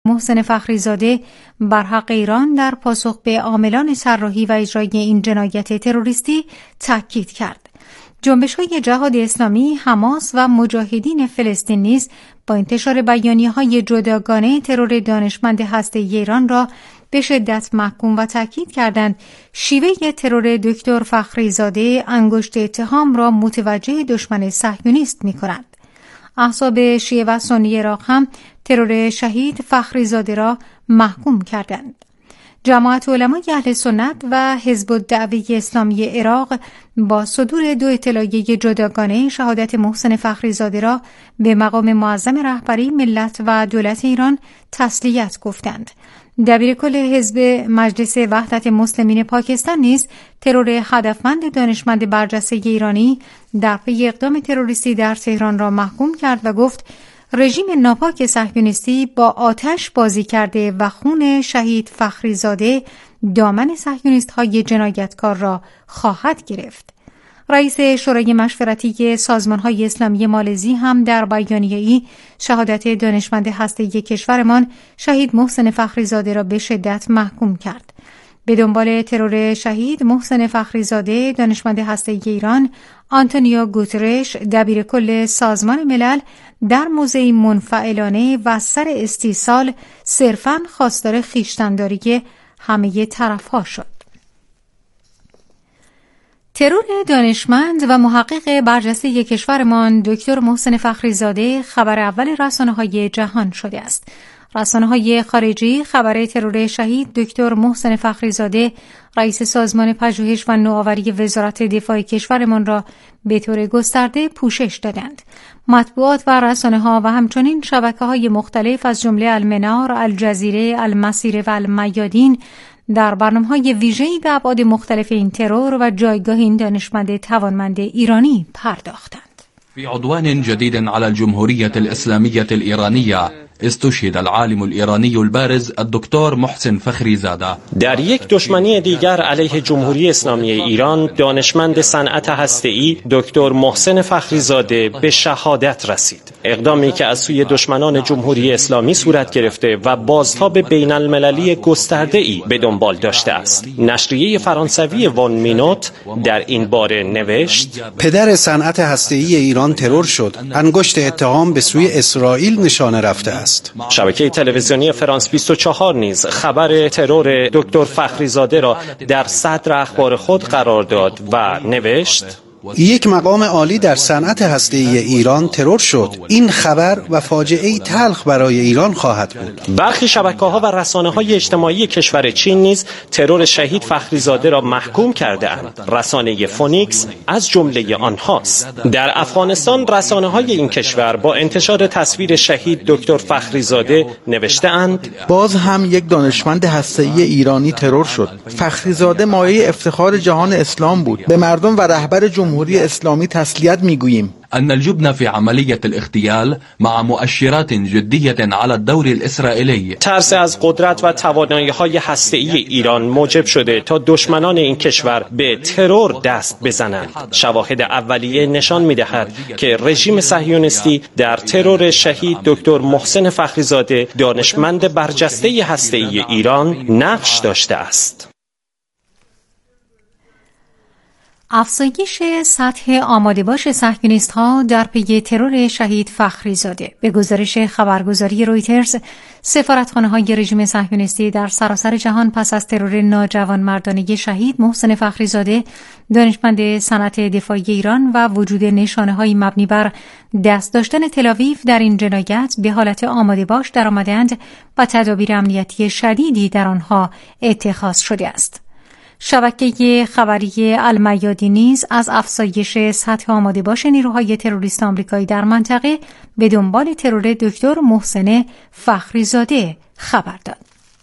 محسن فخریزاده بر حق ایران در پاسخ به عاملان طراحی و اجرای این جنایت تروریستی تاکید کرد. جنبش‌های جهاد اسلامی، حماس و مجاهدین فلسطین نیز با انتشار بیانیه‌های جداگانه ترور دانشمند هسته‌ای ایران را به شدت محکوم و تاکید کردند شیوه ترور دکتر فخریزاده انگشت اتهام را متوجه دشمن صهیونیست می‌کند. احزاب شیعه و سنی عراق هم ترور شهید فخریزاده را محکوم کردند. جماعت علمای اهل سنت و حزب الدعوه اسلامی عراق با صدور 2 اطلاعیه جداگانه شهادت محسن فخریزاده را به مقام معظم رهبری ملت و دولت ایران تسلیت گفتند. دبیرکل حزب مجلس وحدت مسلمین پاکستان نیز ترور هدفمند دانشمند برجسته ایرانی در پی اقدام تروریستی در تهران را محکوم کرد و گفت رژیم ناپاک صهیونیستی با آتش بازی کرده و خون شهید فخریزاده دامن صهیونیست‌های جنایتکار را خواهد گرفت. رئیس شورای مشورتی سازمان‌های اسلامی مالزی هم در بیانیه‌ای شهادت دانشمند هسته‌ای کشورمان شهید محسن فخریزاده را به شدت محکوم کرد. به دنبال ترور شهید محسن فخریزاده دانشمند هسته‌ای ایران، آنتونیو گوترش دبیرکل سازمان ملل در موضعی منفعلانه و سر استیصال صرفاً خواستار خویشتن‌داری همه طرف‌ها شد. ترور دانشمند و محقق برجسته کشورمان دکتر محسن فخریزاده خبر اول رسانه‌های جهان شده است. رسانه‌های خارجی خبر ترور شهید دکتر محسن فخریزاده رئیس سازمان پژوهش و نوآوری وزارت دفاع کشورمان را به طور گسترده پوشش دادند. مطبوعات و رسانه‌ها و همچنین شبکه‌های مختلف از جمله المنار، الجزیره، المسیره و المیادین در برنامه‌های ویژه‌ای به ابعاد مختلف این ترور و جایگاه این دانشمند توانمند ایرانی پرداختند. في عدوان جديد على الجمهورية الإسلامية الإيرانية استشهد العالم الإيراني البارز الدكتور محسن فخریزاده. در یک دشمنی دیگر علیه جمهوری اسلامی ایران، دانشمند صنعت هسته‌ای دکتر محسن فخریزاده به شهادت رسید. اقدامی که از سوی دشمنان جمهوری اسلامی صورت گرفته و بازتاب بین المللی گسترده‌ای به دنبال داشته است. نشریه فرانسوی وان مینوت در این باره نوشت: پدر صنعت هسته‌ای ایران ترور شد. انگشت اتهام به سوی اسرائیل نشانه رفته است. شبکه تلویزیونی فرانس 24 نیز خبر ترور دکتر فخریزاده را در صدر اخبار خود قرار داد و نوشت: یک مقام عالی در صنعت هسته‌ای ایران ترور شد. این خبر و فاجعه‌ای تلخ برای ایران خواهد بود. برخی شبکه‌ها و رسانه‌های اجتماعی کشور چین نیز ترور شهید فخریزاده را محکوم کرده‌اند. رسانه فونیکس از جمله آنهاست. در افغانستان رسانه‌های این کشور با انتشار تصویر شهید دکتر فخریزاده نوشته‌اند: باز هم یک دانشمند هسته‌ای ایرانی ترور شد. فخریزاده مایه افتخار جهان اسلام بود. به مردم و رهبر جمهوری اسلامی تسلیت میگوییم. أن الجبن في عملية الاغتيال مع مؤشرات جدية على الدور الإسرائيلي. ترس از قدرت و توانایی‌های هسته‌ای ایران موجب شده تا دشمنان این کشور به ترور دست بزنند. شواهد اولیه نشان می‌دهد که رژیم صهیونیستی در ترور شهید دکتر محسن فخریزاده دانشمند برجسته هسته‌ای ایران نقش داشته است. افزایش سطح آماده‌باش صهیونیست‌ها در پی ترور شهید فخریزاده. به گزارش خبرگزاری رویترز، سفارتخانه‌های رژیم صهیونیستی در سراسر جهان پس از ترور ناجوانمردانه شهید محسن فخریزاده دانشمند صنعت دفاعی ایران و وجود نشانه‌های مبنی بر دست داشتن تل‌آویو در این جنایت به حالت آماده‌باش درآمدند و تدابیر امنیتی شدیدی در آنها اتخاذ شده است. شبکه خبری المیادی نیز از افزایش سطح آماده‌باش نیروهای تروریست آمریکایی در منطقه به دنبال ترور دکتر محسن فخریزاده خبر داد.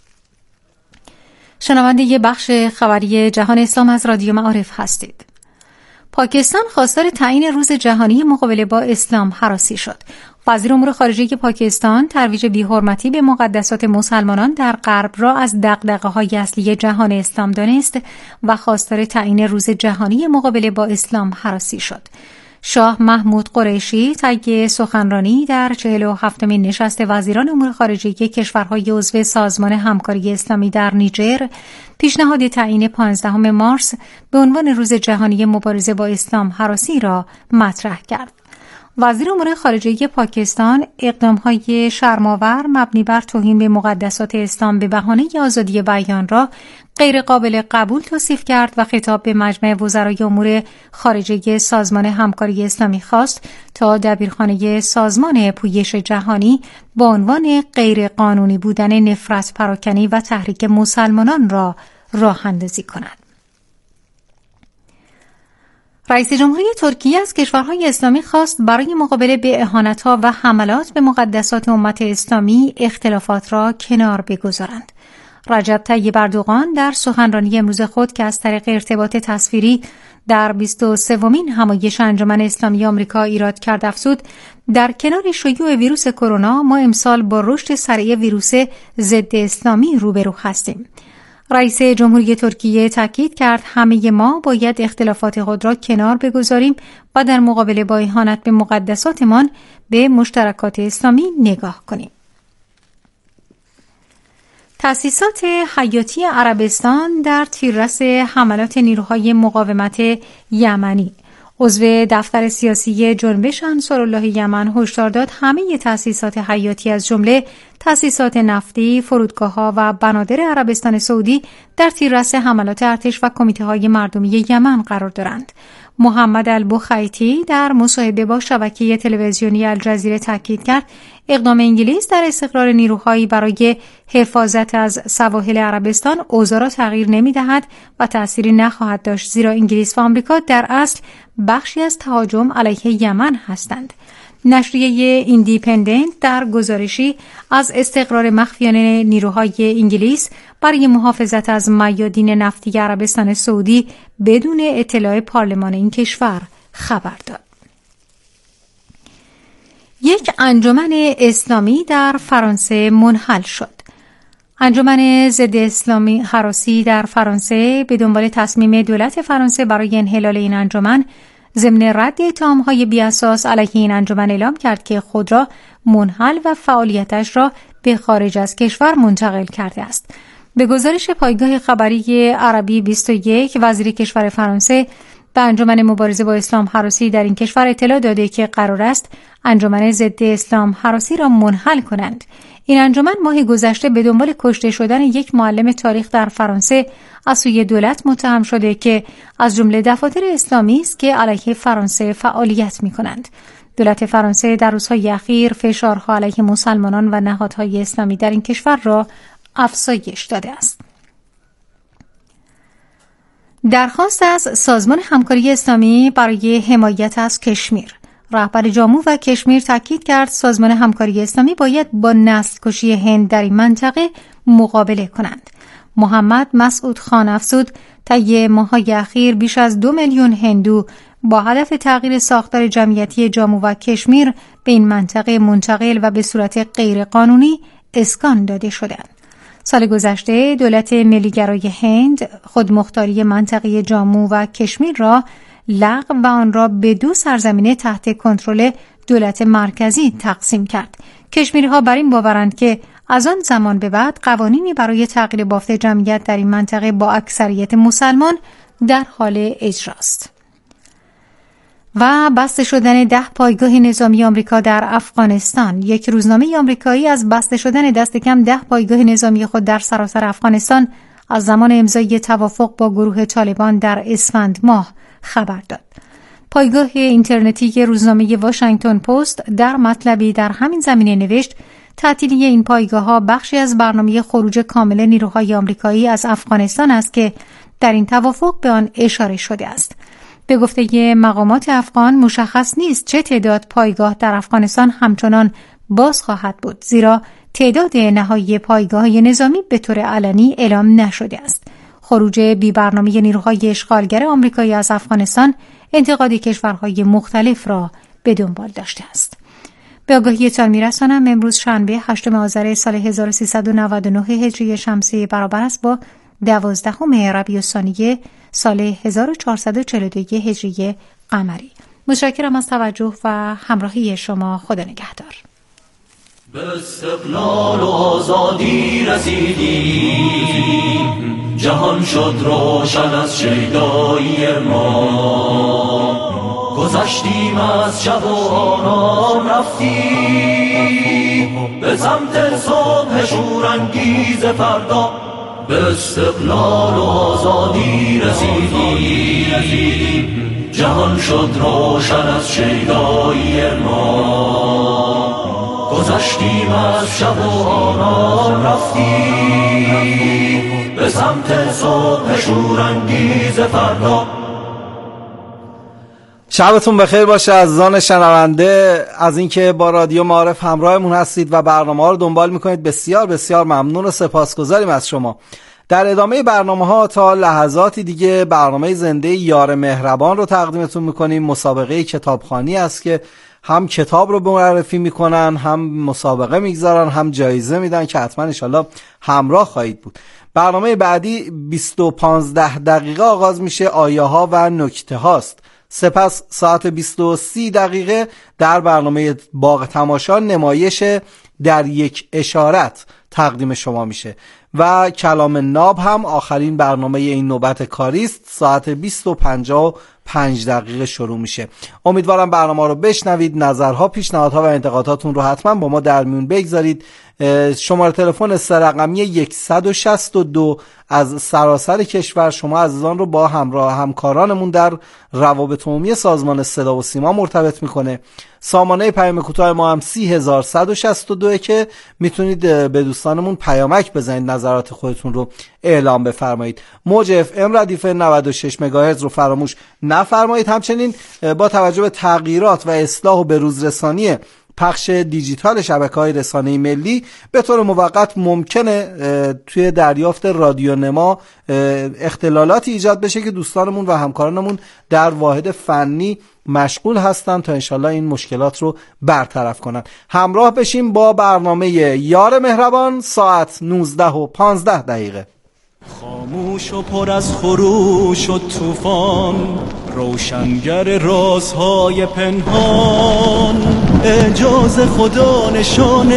شنونده بخش خبری جهان اسلام از رادیو معارف هستید. پاکستان خواستار تعیین روز جهانی مقابله با اسلام هراسی شد. وزیر امور خارجه پاکستان ترویج بی‌حرمتی به مقدسات مسلمانان در غرب را از دغدغه‌های اصلی جهان اسلام دانست و خواستار تعیین روز جهانی مقابله با اسلام هراسی شد. شاه محمود قریشی طی سخنرانی در 47مین نشست وزیران امور خارجه کشورهای عضو سازمان همکاری اسلامی در نیجر پیشنهاد تعیین 15 مارس به عنوان روز جهانی مبارزه با اسلام هراسی را مطرح کرد. وزیر امور خارجه پاکستان اقدام‌های شرم‌آور مبنی بر توهین به مقدسات اسلام به بهانه آزادی بیان را غیر قابل قبول توصیف کرد و خطاب به مجمع وزرای امور خارجه سازمان همکاری اسلامی خواست تا دبیرخانه سازمان پویش جهانی با عنوان غیر قانونی بودن نفرت پراکنی و تحریک مسلمانان را راه اندازی کند. رئیس جمهوری ترکیه از کشورهای اسلامی خواست برای مقابله به اهانت‌ها و حملات به مقدسات امت اسلامی اختلافات را کنار بگذارند. رجب طیب اردوغان در سخنرانی امروز خود که از طریق ارتباط تصویری در 23مین همایش انجمن اسلامی آمریکا ایراد کرد افزود در کنار شیوع ویروس کرونا ما امسال با رشد سریع ویروس ضد اسلامی روبرو هستیم. رئیس جمهوری ترکیه تاکید کرد همه ما باید اختلافات خود را کنار بگذاریم و در مقابله با اهانت به مقدساتمان به مشترکات اسلامی نگاه کنیم. تأسیسات حیاتی عربستان در تیررس حملات نیروهای مقاومت یمنی. عضو دفتر سیاسی جنبش انصارالله یمن هشدار داد همه تأسیسات حیاتی از جمله تأسیسات نفتی، فرودگاه‌ها و بنادر عربستان سعودی در تیررس حملات ارتش و کمیته‌های مردمی یمن قرار دارند. محمد البخیتی در مصاحبه با شبکه تلویزیونی الجزیره تاکید کرد اقدام انگلیس در استقرار نیروهایی برای حفاظت از سواحل عربستان اوضاع را تغییر نمی‌دهد و تأثیری نخواهد داشت، زیرا انگلیس و آمریکا در اصل بخشی از تهاجم علیه یمن هستند. نشریه ایندیپندنت در گزارشی از استقرار مخفیانه نیروهای انگلیس برای محافظت از میادین نفتی عربستان سعودی بدون اطلاع پارلمان این کشور خبر داد. یک انجمن اسلامی در فرانسه منحل شد. انجمن ضد اسلامی هراسی در فرانسه به دنبال تصمیم دولت فرانسه برای انحلال این انجمن ضمن رد اتهام‌های بی‌اساس علیه این انجمن اعلام کرد که خود را منحل و فعالیتش را به خارج از کشور منتقل کرده است. به گزارش پایگاه خبری عربی 21 وزیر کشور فرانسه به انجمن مبارزه با اسلام هراسی در این کشور اطلاع داده که قرار است انجمن ضد اسلام هراسی را منحل کنند. این انجمن ماه گذشته به دنبال کشته شدن یک معلم تاریخ در فرانسه از سوی دولت متهم شده که از جمله دفاتر اسلامی است که علیه فرانسه فعالیت می‌کنند. دولت فرانسه در روزهای اخیر فشارها علیه مسلمانان و نهادهای اسلامی در این کشور را افزایش داده است. درخواست از سازمان همکاری اسلامی برای حمایت از کشمیر. رهبر جامو و کشمیر تاکید کرد سازمان همکاری اسلامی باید با نسل‌کشی هند در این منطقه مقابله کنند. محمد مسعود خان افزود طی ماه‌های اخیر بیش از 2 میلیون هندو با هدف تغییر ساختار جمعیتی جامو و کشمیر به این منطقه منتقل و به صورت غیرقانونی اسکان داده شدند. سال گذشته دولت ملیگرای هند خودمختاری منطقه جامو و کشمیر را لغو و آن را به 2 سرزمینه تحت کنترل دولت مرکزی تقسیم کرد. کشمیری‌ها بر این باورند که از آن زمان به بعد قوانینی برای تغییر بافت جمعیت در این منطقه با اکثریت مسلمان در حال اجراست. و بسته شدن 10 پایگاه نظامی آمریکا در افغانستان. یک روزنامه آمریکایی از بسته شدن دست کم 10 پایگاه نظامی خود در سراسر افغانستان از زمان امضای توافق با گروه طالبان در اسفند ماه خبر داد. پایگاه اینترنتی روزنامه واشنگتن پست در مطلبی در همین زمینه نوشت تعطیلی این پایگاه‌ها بخشی از برنامه خروج کامل نیروهای آمریکایی از افغانستان است که در این توافق به آن اشاره شده است. به گفته مقامات افغان مشخص نیست چه تعداد پایگاه در افغانستان همچنان باز خواهد بود، زیرا تعداد نهایی پایگاه‌های نظامی به طور علنی اعلام نشده است. خروج بی برنامه نیروهای اشغالگر آمریکایی از افغانستان انتقاد کشورهای مختلف را به دنبال داشته است. به آگاهیتان می‌رسانم امروز شنبه 8 آذر سال 1399 هجری شمسی برابر است با 12 ربیع الثانی سال 1442 هجری قمری. متشکرم از توجه و همراهی شما. خدا نگهدار. به استقلال و آزادی رسیدیم، جهان شد روشن از شیدایی ما. گذشتیم از شب و آرام رفتیم، به سمت صبح شورانگیز فردا. به استقلال و آزادی رسیدیم، جهان شد روشن از شیدایی ما. گذشتیم از شب و آرام رفتیم، به سمت صبح شورانگیز فردا. شبتون بخیر باشه عزیزان شنونده از اینکه با رادیو معارف همراهمون هستید و برنامه‌ها رو دنبال میکنید. بسیار بسیار ممنون و سپاسگزاریم از شما. در ادامه برنامه‌ها تا لحظاتی دیگه برنامه زنده یار مهربان رو تقدیمتون میکنیم. مسابقه کتابخوانی است که هم کتاب رو معرفی میکنن، هم مسابقه میگذارن، هم جایزه میدن که حتما انشالله همراه خواهید بود. برنامه بعدی 20:15 دقیقه آغاز میشه، آیه ها و نکته هاست. سپس ساعت 20:30 در برنامه باغ تماشا نمایش در یک اشارت تقدیم شما میشه و کلام ناب هم آخرین برنامه این نوبت کاری است. ساعت 20:55 شروع میشه. امیدوارم برنامه رو بشنوید. نظرها، پیشنهادها و انتقاداتون رو حتما با ما در میون بگذارید. شماره تلفن 3 رقمی 162 از سراسر کشور شما عزیزان رو با همکارانمون در روابط عمومی سازمان صدا و سیما مرتبط میکنه. سامانه پیام کوتاه ما هم 30162 که میتونید به دوستانمون پیامک بزنید، نظرات خودتون رو اعلام بفرمایید. موج اف ام ردیف 96 مگاهرتز رو فراموش نفرمایید. همچنین با توجه به تغییرات و اصلاح و بروزرسانی پخش دیجیتال شبکه‌های رسانه‌ای ملی به طور موقت ممکنه توی دریافت رادیو نما اختلالاتی ایجاد بشه که دوستانمون و همکارانمون در واحد فنی مشغول هستن تا انشالله این مشکلات رو برطرف کنن. همراه بشیم با برنامه یار مهربان ساعت 19:15. خاموش و پر از خروش و طوفان، روشنگر رازهای پنهان، اعجاز خدا نشان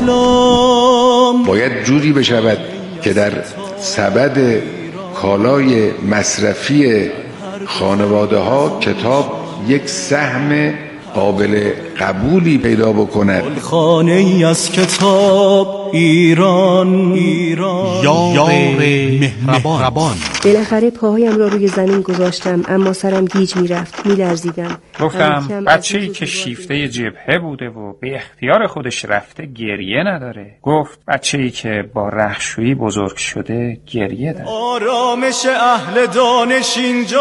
اسلام. باید جوری بشود که در سبد کالای مصرفی خانواده ها کتاب یک سهم قابل قبولی پیدا بکند. خانه ای از کتاب ایران یار مهربان. بالاخره پاهایم را روی زمین گذاشتم، اما سرم گیج میرفت، میلرزیدم. گفتم بچه‌ای که شیفته جبهه بوده و به اختیار خودش رفته گریه نداره. گفت بچه‌ای که با رختشویی بزرگ شده گریه داره. آرامش اهل دانش اینجاست،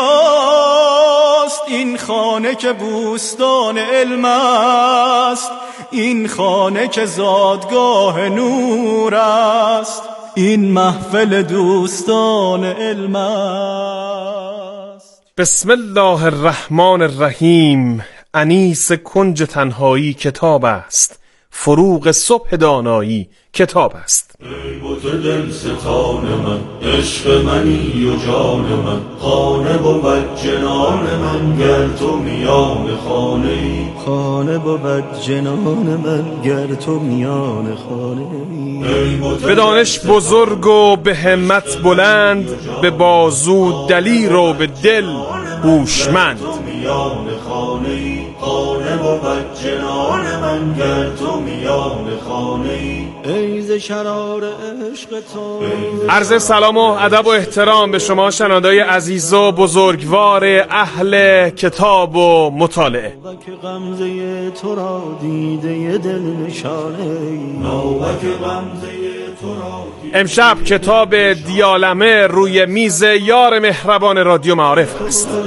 این خانه که بوستان علم است، این خانه که زادگاه نور است، این محفل دوستان علم است. بسم الله الرحمن الرحیم. انیس کنج تنهایی کتاب است، فروغ صبح دانایی کتاب است. ای بت دل ستان من، عشق منی و جان من، خانه بود جنان من گر تو میان خانه ای، خانه بود جنان من گر تو میان خانه ای. به دانش بزرگ و به همت بلند، به بازو دلیر و به دل هوشمند. میان خانه ای، خانه بود جنان من گر تو میان خانه ای. ای ز شرار عشق تو. عرض سلام و ادب و احترام به شما شنوندگان عزیز و بزرگوار اهل کتاب و مطالعه. که غمزه تو را دیده دل نشانه نوبت غمزه تو را. امشب کتاب دیالمه روی میز یار مهربان رادیو معارف است. در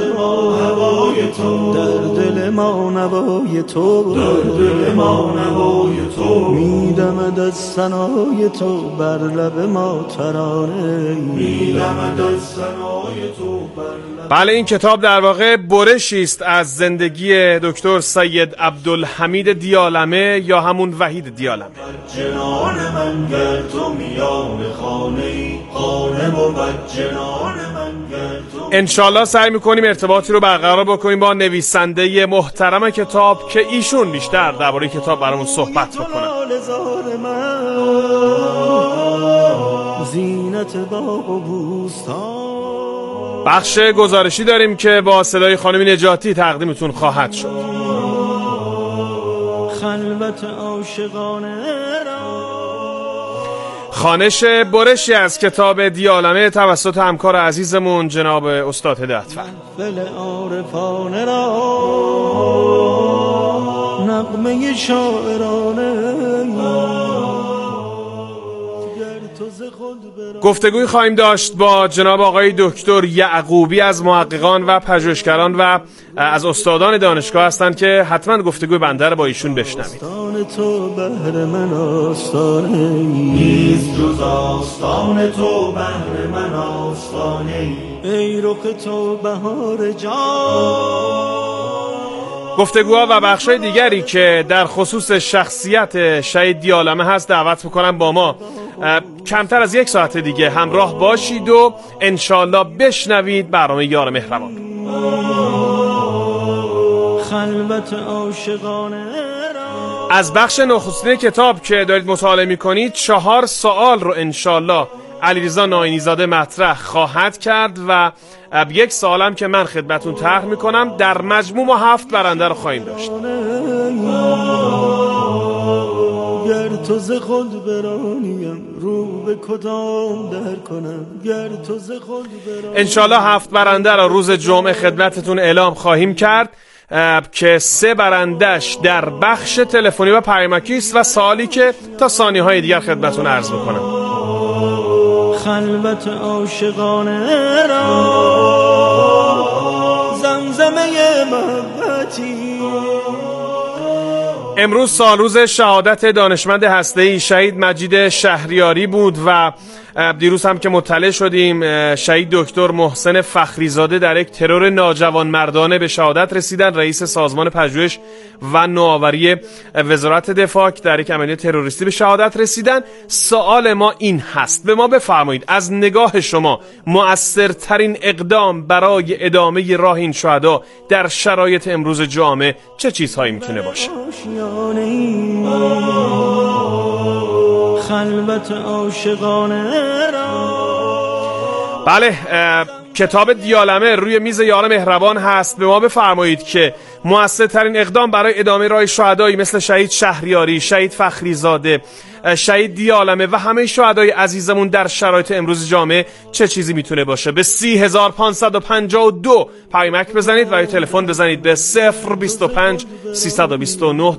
دل ما نوای تو، در دل ما نوای تو، میدمد از ثنای تو بر لب ما ترانه، میدمد از ثنای تو بر لب. بله، این کتاب در واقع برشی است از زندگی دکتر سید عبدالحمید دیالمه یا همون وحید دیالمه. جنان من گر تو میان خانه، خانه بود جنان من گر تو. انشالله سعی میکنیم ارتباطی رو برقرار بکنیم با نویسنده محترم کتاب که ایشون بیشتر درباره کتاب برامون صحبت بکنه. بخش گزارشی داریم که با صدای خانم نجاتی تقدیمتون خواهد شد. خلوت عاشقانه خوانش برشی از کتاب دیالمه توسط همکار عزیزمون جناب استاد هدایتفر. نغمه شاعرانه گفتگوی خواهیم داشت با جناب آقای دکتر یعقوبی از محققان و پژوهشگران و از استادان دانشگاه هستند که حتما گفتگوی بنده رو با ایشون بشنوید. تو بهر من آستانه نیست جز آستان تو بهر من آستانه ای رخ تو بهار جان. گفتگوها و بخشای دیگری که در خصوص شخصیت شهید دیالمه هست دعوت میکنم با ما کمتر از 1 ساعت دیگه همراه باشید و انشالله بشنوید برنامه یار مهربان. خلوت عاشقانه از بخش نخستین کتاب که دارید مطالعه میکنید 4 سوال رو انشالله علیرضا ناینی زاده مطرح خواهد کرد و 1 سوالم که من خدمتون طرح میکنم. در مجموع ما 7 برنده رو خواهیم داشت. گر تو ز خود برانیم رو به کدام در کنم گر تو ز خود برانیم. انشالله 7 برنده رو روز جمعه خدمتتون اعلام خواهیم کرد که 3 برندش در بخش تلفنی و پیامکی است و سوالی که تا ثانیه‌های دیگر خدمتتون عرض میکنم. خلوت عاشقانه را زمزمه محبتی. امروز سالروز شهادت دانشمند هسته‌ای شهید مجید شهریاری بود و دیروز هم که مطلع شدیم شهید دکتر محسن فخریزاده در یک ترور ناجوانمردانه به شهادت رسیدن. رئیس سازمان پژوهش و نوآوری وزارت دفاع در یک عملیات تروریستی به شهادت رسیدن. سوال ما این هست، به ما بفرمایید از نگاه شما مؤثرترین اقدام برای ادامه راه این شهدا در شرایط امروز جامعه چه چیزهایی میتونه باشه؟ خلوت عاشقانه بله، کتاب دیالمه روی میز یار مهربان هست. به ما بفرمایید که مؤثرترین اقدام برای ادامه راه شهدایی مثل شهید شهریاری، شهید فخریزاده، شهید دیالمه و همه شهدای عزیزمون در شرایط امروز جامعه چه چیزی میتونه باشه؟ به 30552 پیامک بزنید و یا تلفن بزنید به 025 329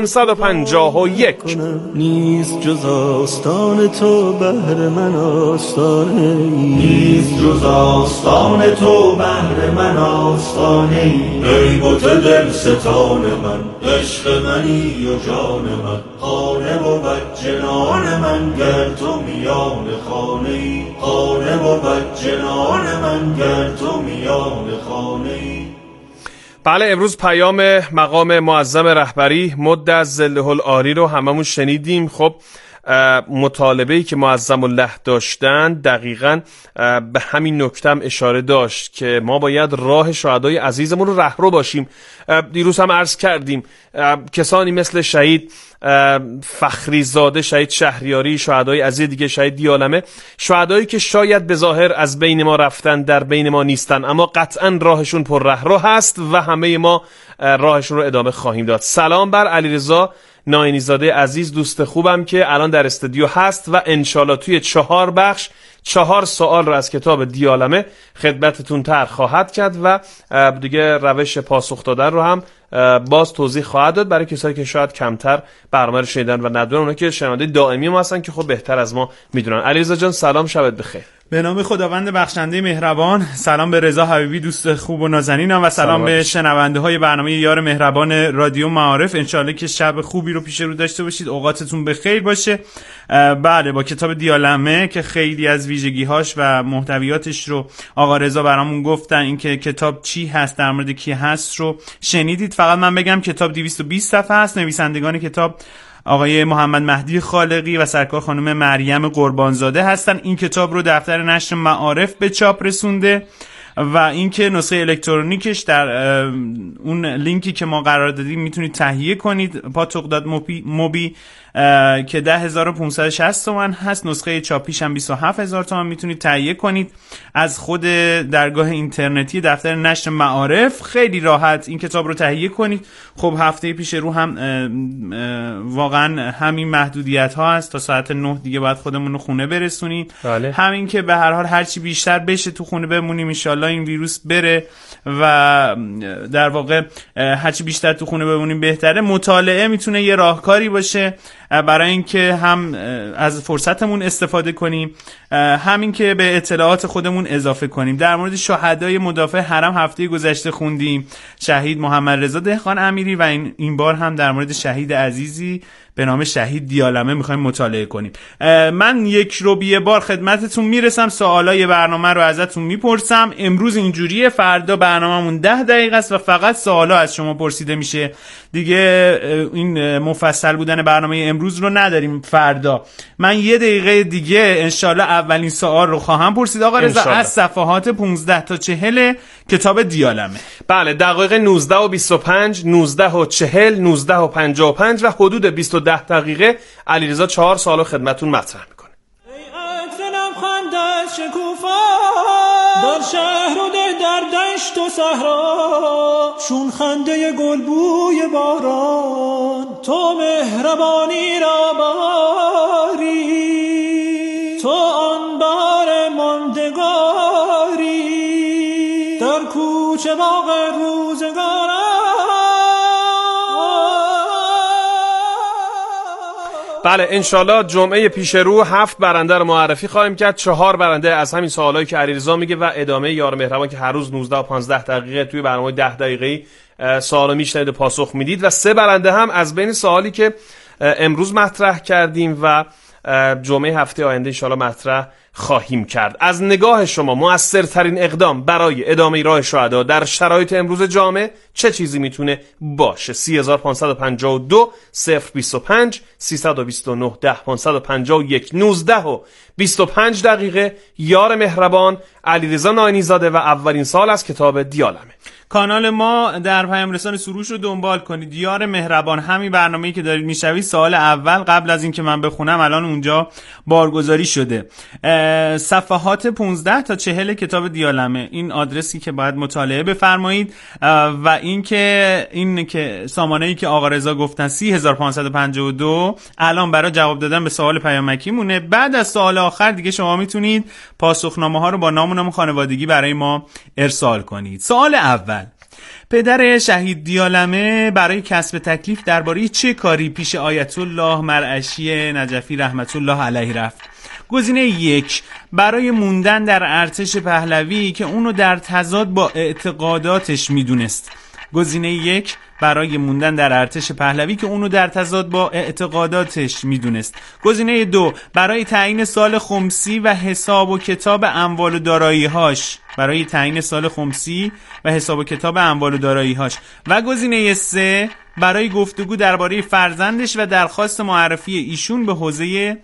10551. نیست جز آستان تو بهر من آستانه نیست جز آستان تو بهر من آستانه ای بت دل ستان من عشق منی و جان من خانه و جنان من گر تو میان خانه خانه و جنان من گر تو میان خانه. بله، امروز پیام مقام معظم رهبری مد از ظله العالی رو هممون شنیدیم. خب مطالبه‌ای که معظم الله داشتن دقیقاً به همین نکته هم اشاره داشت که ما باید راه شهدای عزیزمون رو رهرو باشیم. دیروز هم عرض کردیم کسانی مثل شهید فخریزاده، شهید شهریاری، شهدای عزیز دیگه، شهید دیالمه، شهدایی که شاید به ظاهر از بین ما رفتن، در بین ما نیستن، اما قطعاً راهشون پر رهرو هست و همه ما راهشون رو ادامه خواهیم داد. سلام بر علیرضا ناینی زاده عزیز، دوست خوبم که الان در استودیو هست و انشالله توی 4 بخش 4 سوال رو از کتاب دیالمه خدمتتون طرح خواهد کرد و دیگه روش پاسخ دادن رو هم باز توضیح خواهد داد برای کسایی که شاید کمتر برنامه رو شنیدن و ندونن. اونا که شنونده دائمی ما هستن که خب بهتر از ما میدونن. علیرضا جان سلام، شبت بخیر. به نام خداوند بخشنده مهربان. سلام به رضا حبیبی دوست خوب و نازنینم و سلام به شنونده های برنامه یار مهربان رادیو معارف. انشالله که شب خوبی رو پیش رو داشته باشید، اوقاتتون بخیر باشه. بله، با کتاب دیالمه که خیلی از ویژگی‌هاش و محتویاتش رو آقا رضا برامون گفتن، اینکه کتاب چی هست، در مورد کی هست رو شنیدید. فقط من بگم کتاب 220 صفحه است. نویسندگان کتاب آقای محمد مهدی خالقی و سرکار خانم مریم قربانزاده هستن. این کتاب رو دفتر نشر معارف به چاپ رسونده و اینکه نسخه الکترونیکش در اون لینکی که ما قرار دادیم میتونید تهیه کنید، پاتوق.موبی که 10,560 تومان هست. نسخه چاپیش هم 27,000 تومان میتونید تهیه کنید از خود درگاه اینترنتی دفتر نشر معارف. خیلی راحت این کتاب رو تهیه کنید. خب هفته پیش رو هم واقعا همین محدودیت ها هست، تا ساعت 9 دیگه باید خودمون رو خونه برسونیم. بله. همین که به هر حال هرچی بیشتر بشه تو خونه بمونیم ان شاءالله این ویروس بره و در واقع هرچی بیشتر تو خونه بمونیم بهتره. مطالعه میتونه یه راهکاری باشه برای اینکه هم از فرصتمون استفاده کنیم، همین که به اطلاعات خودمون اضافه کنیم. در مورد شهدای مدافع حرم هفته گذشته خوندیم، شهید محمد رضا دهقان امیری، و این بار هم در مورد شهید عزیزی به نام شهید دیالمه میخوایم مطالعه کنیم. من یک رو یه بار خدمتتون میرسم، سوالای برنامه رو ازتون میپرسم. امروز اینجوریه، فردا برنامه‌مون 10 دقیقه است و فقط سوالا از شما پرسیده میشه. دیگه این مفصل بودن برنامه امروز رو نداریم. فردا من 1 دقیقه دیگه انشالله اولین سوال رو خواهم پرسید آقا رضا از صفحات 15 تا 40 کتاب دیالمه. بله، دقایق 19 و 25، 19 و 40، 19 و 55 و حدود 20 دقیقه علیرضا 4 سوالو خدمتتون مطرح میکنه. ای عطرم خنده شکوفا در شهر و ده در دشت و صحرا، چون خنده گل بوی باران تو مهربانی را باری، تو آن بار ماندگاری در کوچه باغ روزگاران. بله انشالله جمعه پیش رو 7 برنده رو معرفی خواهیم کرد. 4 برنده از همین سوالایی که علیرضا میگه و ادامه یار مهربان که هر روز 19 و 15 دقیقه توی برنامه 10 دقیقه‌ای سوالو میشنید و پاسخ میدید، و 3 برنده هم از بین سوالی که امروز مطرح کردیم و جمعه هفته آینده انشالله مطرح خواهیم کرد. از نگاه شما مؤثرترین اقدام برای ادامه راه شهدا در شرایط امروز جامعه چه چیزی میتونه باشه؟ 3552 025 329 10551 19 و 25 دقیقه. یار مهربان علیرضا ناینی‌زاده و اولین سال از کتاب دیالمه. کانال ما در پیام رسان سروش رو دنبال کنید. یار مهربان همین برنامه‌ای که دارید میشوید سوال اول قبل از این که من بخونم الان اونجا بارگذاری شده. صفحات 15 تا 40 کتاب دیالمه این آدرسی که باید مطالعه بفرمایید، و این که سامانه‌ای که آقا رضا گفتن 30552 الان برای جواب دادن به سوال پیامکی مونه. بعد از سوال آخر دیگه شما میتونید پاسخنامه‌ها رو با نام و نام خانوادگی برای ما ارسال کنید. سوال اول: پدر شهید دیالمه برای کسب تکلیف درباره چه کاری پیش آیت الله مرعشی نجفی رحمت الله علیه رفت؟ گزینه 1: برای موندن در ارتش پهلوی که اونو در تضاد با اعتقاداتش میدونست. گزینه 1: برای موندن در ارتش پهلوی که اونو در تضاد با اعتقاداتش میدونست. گزینه 2: برای تعیین سال خمسی و حساب و کتاب اموال و دارایی‌هاش. برای تعیین سال خمسی و حساب و کتاب اموال و دارایی‌هاش. و گزینه 3: برای گفتگو درباره فرزندش و درخواست معرفی ایشون به حوزه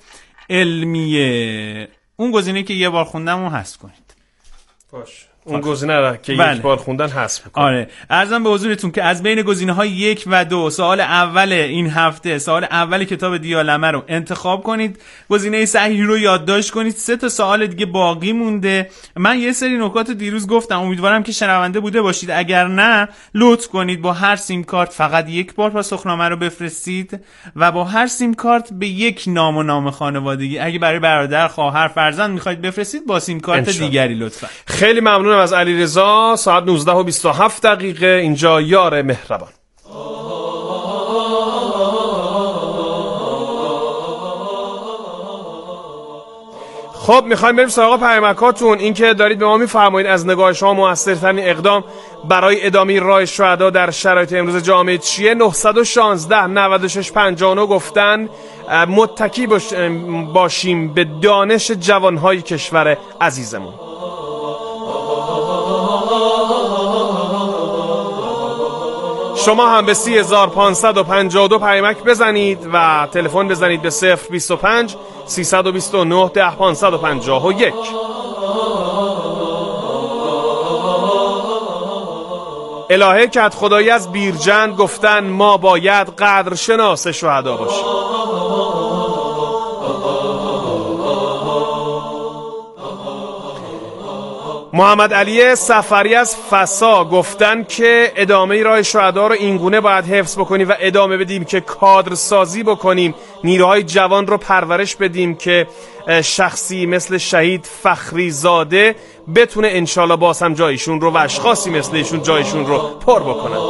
علمیه. اون گزینه که یه بار خوندم اون حذف کنید. باشه. اون گزینه را که یک بار خوندن حذف کنید. آره، عرضم به حضورتون که از بین گزینه‌های 1 و 2 سوال اول این هفته، سوال اول کتاب دیالمه رو انتخاب کنید. گزینه صحیح رو یادداشت کنید. 3 تا سوال دیگه باقی مونده. من یه سری نکات دیروز گفتم، امیدوارم که شنونده بوده باشید. اگر نه لطف کنید با هر سیم کارت فقط یک بار پاسخنامه رو بفرستید و با هر سیم کارت به یک نام و نام خانوادگی. اگه برای برادر، خواهر، فرزند می‌خواید بفرستید با سیم کارت دیگری لطفا. خیلی ممنونم از علیرضا. ساعت 19 و 27 دقیقه اینجا یار مهربان. خب میخوایم بریم سراغ پیامکاتون. این که دارید به ما میفرمایید از نگاه شما موثرترین اقدام برای ادامه راه شهدا در شرایط امروز جامعه چیه؟ 916 96 59 گفتن متکی باشیم به دانش جوانهای کشور عزیزمون. شما هم به 3552 پیامک بزنید و تلفن بزنید به 025 329 10551. الهه کدخدایی از بیرجند گفتن ما باید قدر شناس شهدا باشیم. محمد علی سفری از فسا گفتن که ادامه راه شهدا رو اینگونه باید حفظ بکنیم و ادامه بدیم که کادر سازی بکنیم، نیروهای جوان رو پرورش بدیم که شخصی مثل شهید فخری زاده بتونه انشالله باز هم جایشون رو و اشخاصی مثل ایشون جایشون رو پر بکنن.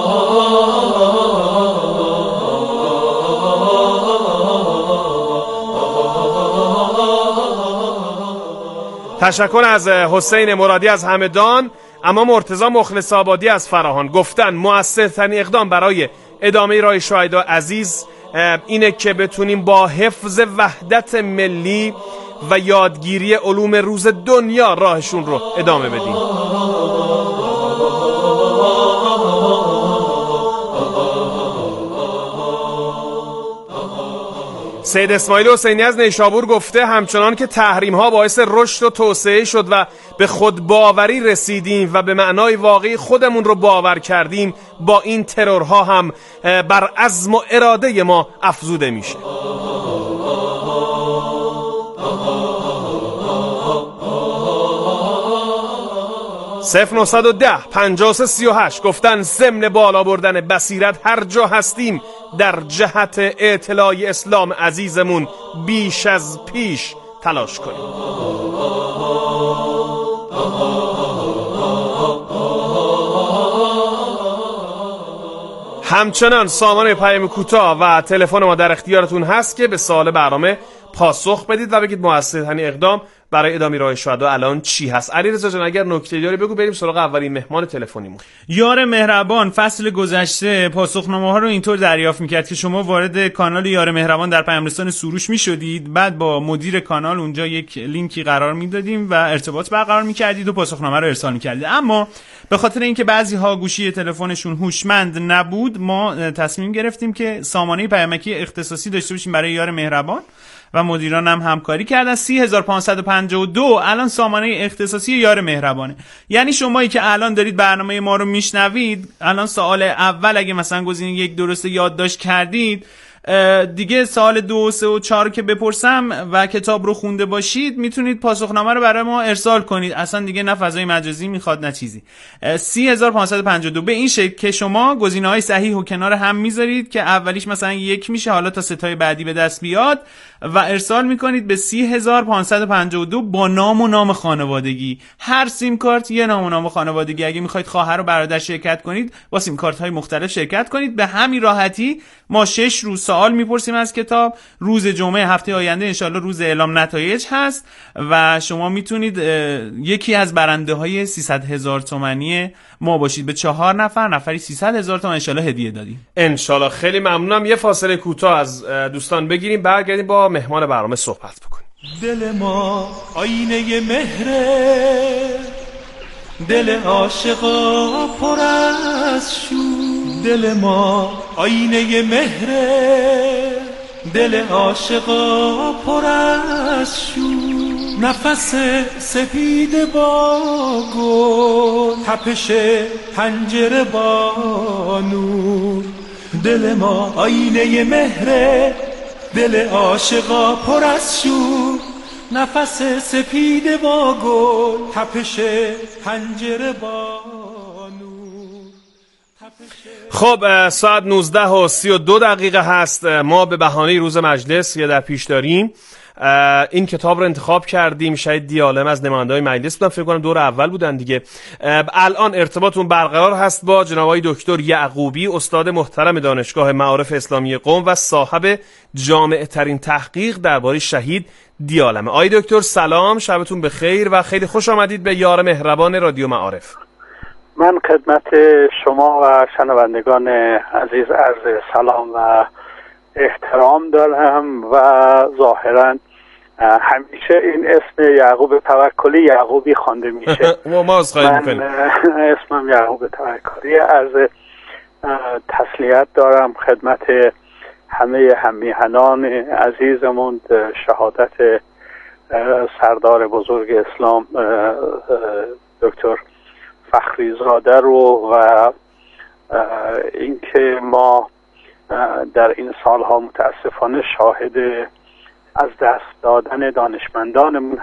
تشکر از حسین مرادی از همدان. اما مرتضی مخلص آبادی از فراهان گفتن مؤثرترین اقدام برای ادامه راه شهدا عزیز اینه که بتونیم با حفظ وحدت ملی و یادگیری علوم روز دنیا راهشون رو ادامه بدیم. سید اسماعیل حسینی از نیشابور گفته همچنان که تحریم ها باعث رشد و توسعه شد و به خودباوری رسیدیم و به معنای واقعی خودمون رو باور کردیم، با این ترورها هم بر عزم و اراده ما افزوده میشه. صفر 910 5338 گفتن ضمن بالا بردن بصیرت هر جا هستیم در جهت اطلاع اسلام عزیزمون بیش از پیش تلاش کنیم. همچنان سامانه پیام کوتاه و تلفن ما در اختیارتون هست که به سوال برنامه پاسخ بدید و بگید مؤثرترین اقدام برای ادامه راه شهدا الان چی هست. علیرضا جان اگر نکته داری بگو بریم سراغ اولین مهمان تلفنیمون. یار مهربان فصل گذشته پاسخنامه ها رو اینطور دریافت میکرد که شما وارد کانال یار مهربان در پیامرسان سروش میشدید، بعد با مدیر کانال اونجا یک لینکی قرار میدادیم و ارتباط برقرار میکردید و پاسخنامه رو ارسال میکردید. اما به خاطر اینکه بعضی ها گوشی تلفنشون هوشمند نبود، ما تصمیم گرفتیم که سامانه پیامکی اختصاصی داشته باشیم برای یار مهربان و مدیران هم همکاری کردن. 30552 الان سامانه اختصاصی یار مهربانه. یعنی شمایی که الان دارید برنامه ما رو میشنوید، الان سوال اول اگه مثلا گزینه 1 درست یادداشت کردید، دیگه سوال 2 و 3 و 4 که بپرسم و کتاب رو خونده باشید میتونید پاسخنامه رو برای ما ارسال کنید. اصلا دیگه نه فضای مجازی میخواد نه چیزی. 30552 به این شکل که شما گزینه‌های صحیح و کنار هم میذارید که اولیش مثلا 1 میشه، حالا تا ستای بعدی به دست بیاد و ارسال میکنید به 30552 با نام و نام خانوادگی. هر سیم کارت یه نام و نام خانوادگی. اگه میخواید خواهر و برادر شرکت کنید با سیم کارت های مختلف شرکت کنید. به همین راحتی ما 6 روز سوال میپرسیم از کتاب. روز جمعه هفته آینده انشالله روز اعلام نتایج هست و شما میتونید یکی از برنده های 300,000 تومانی ما باشید. به 4 نفر نفری 300,000 تومان انشالله هدیه دادیم. انشالله. خیلی ممنونم. یه فاصله کوتاه از دوستان بگیریم، برگردیم با مهمان برنامه صحبت بکنیم. دل ما آینه مهره، دل عاشقا پر از شور. دل ما آینه مهره، دل عاشقا پر از شور. نفس سپید با گل، تپش پنجره با نور. دل ما آینه مهره، دل عاشقا پر از شور. نفس سپید با گل، تپش پنجره با نور. خب ساعت 19:32 هست. ما به بهانه روز مجلس یا در پیش داریم این کتاب رو انتخاب کردیم. شاید دیالم از نماینده‌های مجلس بودن، فکر کنم دور اول بودن دیگه. الان ارتباطمون برقرار هست با جناب آقای دکتر یعقوبی، استاد محترم دانشگاه معارف اسلامی قم و صاحب جامع ترین تحقیق درباره شهید دیالمه. آقای دکتر سلام، شبتون بخیر و خیلی خوش آمدید به یار مهربان رادیو معارف. من خدمت شما و شنوندگان عزیز عرض سلام و احترام دارم و ظاهرا همیشه این اسم یعقوب توکلی یعقوبی خوانده میشه. من اسمم یعقوب توکلی. از تسلیت دارم خدمت همه هممیهنان عزیزمون شهادت سردار بزرگ اسلام دکتر فخریزاده رو و اینکه ما در این سالها متاسفانه شاهد از دست دادن دانشمندانمون